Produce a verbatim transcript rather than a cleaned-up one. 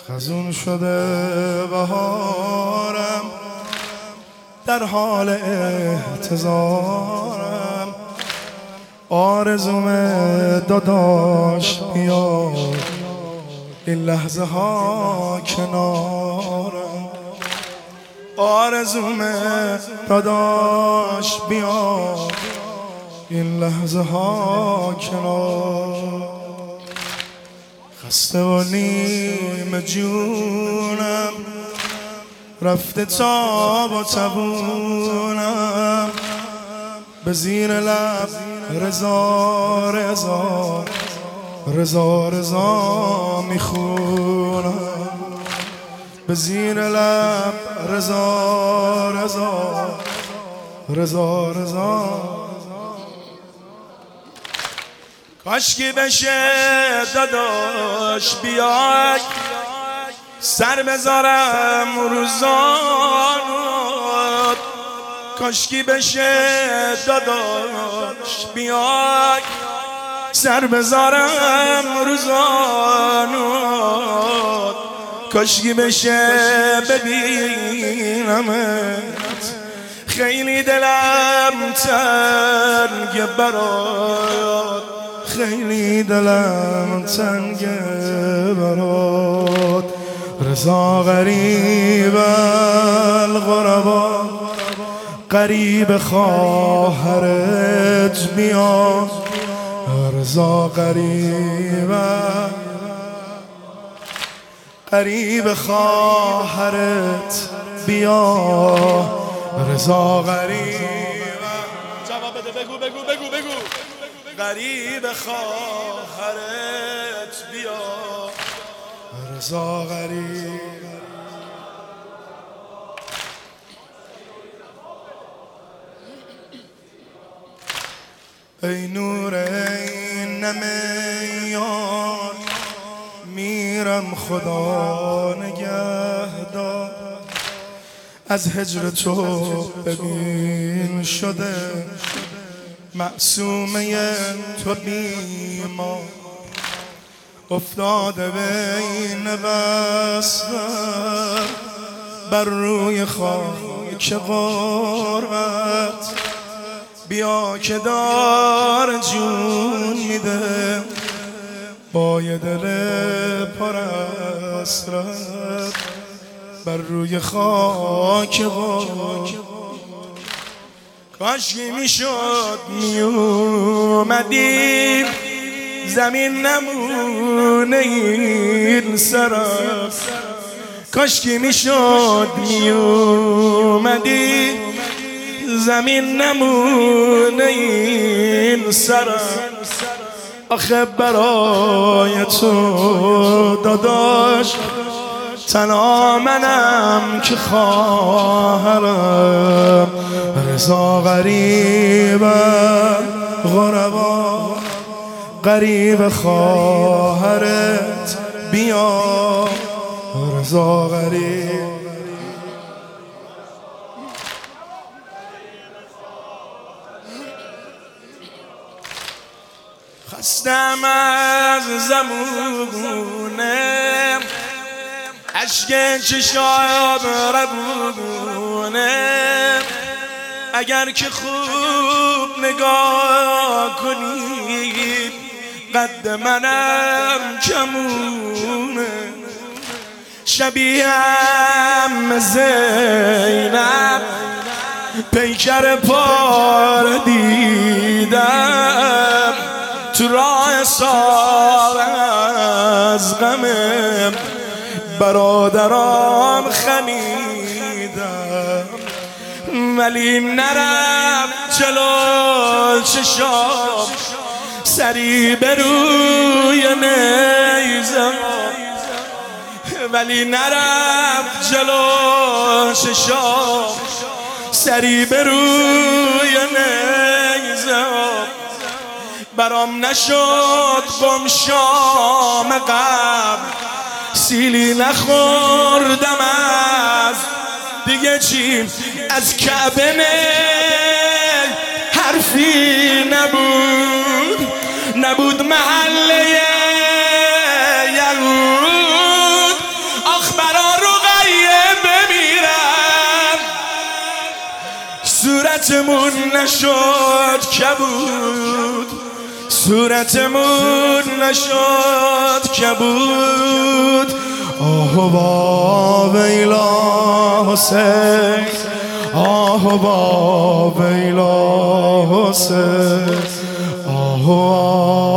خزون شده بهارم، در حال احتضارم. آرزوم داداش بیاد، این لحظه ها کنارم. آرزوم داداش بیاد، این لحظه ها کنار. خسته و نیم جونم، رفته تاب و تبونم. به زیر لب رضا رضا رضا رضا میخونم. به زیر لب رضا رضا رضا رضا. کاشکی بشه داداش بیای، سر بذارم روزانوت. کاشکی بشه داداش بیای، سر بذارم روزانوت. کاشکی بشه ببینمت، خیلی دلم تنگ برات، خیلی دلم تنگ برات. رضا غریب الغربا، غریب خواهرت بیاد. رضا غریب غریب خواهرت بیاد. رضا غریب، جواب بده، بگو بگو بگو بگو. غریب خواهرت بیاد. رضا غریب. ای نور این نمیان، میرم خدا نگهدار. از هجر تو ببین شده معصومه تو بیما. افتاده بین وصل بر روی خاک غربت. بیا که دار جون میده با یه دل پر حسرت بر روی خاک غربت. کاشکی میشد میومدی، زمین نمونه این سرم. کاشکی میشد میومدی، زمین نمونه این سرم. آخه برای تو داداش، تنها منم که خواهرم. رضا غریب غربا، غریب خواهرت بیا. رضا غریب. خستم از زمونه، اشک چشام روونه. اگر که خوب نگاه کنی، قد منم کمونه. شبیهم زینب، پیکر پار دیدم. تو راه سال از غم برادرام خمیدم، ولی نرفت جلو چشام سری به روی نیزم. ولی نرفت جلو چشام سری به روی نیزم. برام نشد گم شام قبل، سیلی نخوردم از دیگه چی از کعبه. حرفی نبود نبود محله یهود. صورتمون نشد کبود، صورتمون نشد کبود. آه با ویلا حسین، آه با ویلا حسین، آه